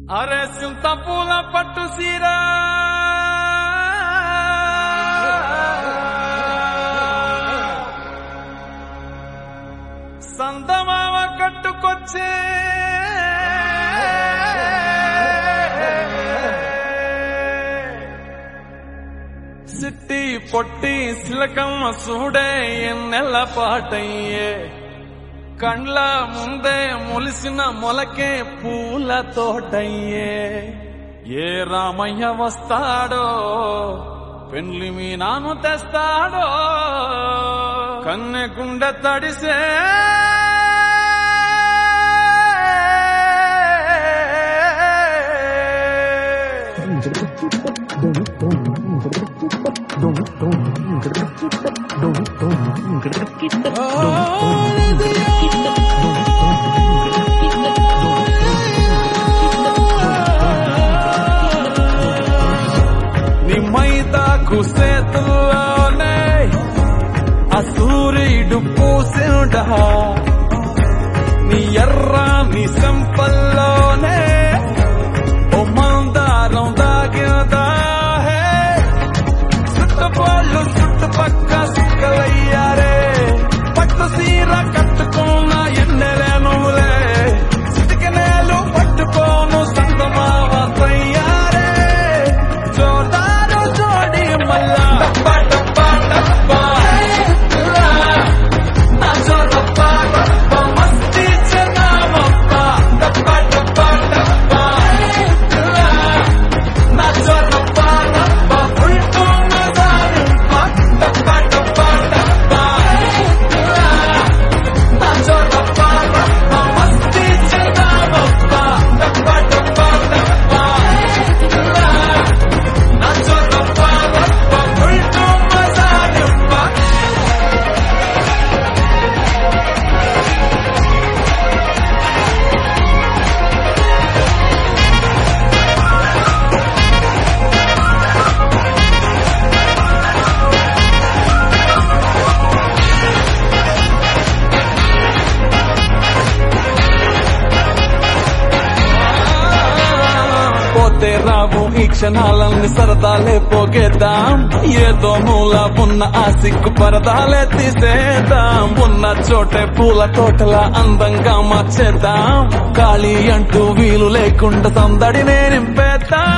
అరే సింత పూల పట్టు సీరా సందమామ కట్టుకొచ్చే సిట్టి పొట్టి సిలకమ్మ సూడే ఎన్నెల్ల పాటయ్యే కండ్ల ముందే మొలిసిన మొలకే పూల తోటయ్యే ఏ రామయ్య వస్తాడో పెండ్లి మీ నాను తెస్తాడో కన్నె గుండె తడిసే నీ మైదాకు సేతుల్లోనే ఆ సూర్యుడు పూసిండా నీ ఎర్రాని సంపల్లోనే ఓ మందారం దాగిందా చుట్టుపోళ్ళు చుట్టుపక్క సుక్కలయ్యారే పట్టు సీర కట్టుకున్న ఎన్నెలే నువ్వులే సిటికనేలు పట్టుకోను సంతమావయ్యారే జోదారు జోడి మల్లా డబ్బా డబ్బా డబ్బా నా జోరబ్బా డబ్బా మస్తీ చెన్నామబ్బా డబ్బా డబ్బా డబ్బా నా జోరబ్బా డబ్బా ఉల్టూ నజారింపా డబ్బా డబ్బా డబ్బా నా జోరబ్బా డబ్బా మస్తీ చెన్నామబ్బా డబ్బా డబ్బా డబ్బా నా జోరబ్బా డబ్బా ఉల్టూ నజారింపా పోతే రావు ఈ క్షణాలన్నీ సరదాలే పోగేద్దాం ఏదో మూల ఉన్న ఆ సిగ్గు పరదాలే తీసేద్దాం ఉన్న చోటే పూల తోటలా అందంగా మార్చేద్దాం ఖాళీ అంటూ వీలు లేకుండా సందడినే నింపేద్దాం